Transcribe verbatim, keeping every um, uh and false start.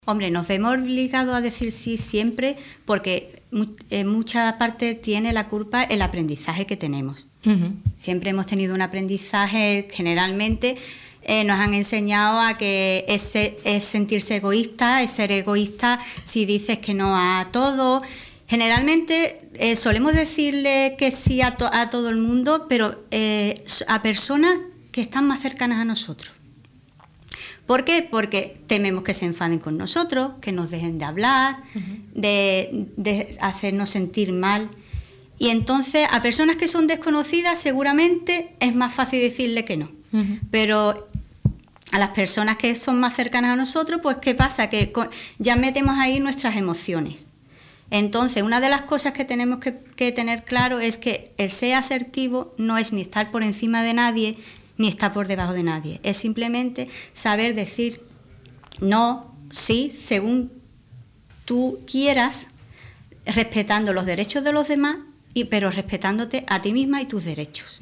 Hombre, nos vemos obligados a decir sí siempre porque en mucha parte tiene la culpa el aprendizaje que tenemos. Uh-huh. Siempre hemos tenido un aprendizaje, generalmente eh, nos han enseñado a que es, es sentirse egoísta, es ser egoísta si dices que no a todo. Generalmente eh, solemos decirle que sí a, to- a todo el mundo, pero eh, a personas que están más cercanas a nosotros. ¿Por qué? Porque tememos que se enfaden con nosotros, que nos dejen de hablar, uh-huh. de, de hacernos sentir mal. Y entonces a personas que son desconocidas seguramente es más fácil decirle que no. Uh-huh. Pero a las personas que son más cercanas a nosotros, pues ¿qué pasa? Que ya metemos ahí nuestras emociones. Entonces, una de las cosas que tenemos que, que tener claro es que el ser asertivo no es ni estar por encima de nadie, ni estar por debajo de nadie. Es simplemente saber decir no, sí, según tú quieras, respetando los derechos de los demás, y, pero respetándote a ti misma y tus derechos.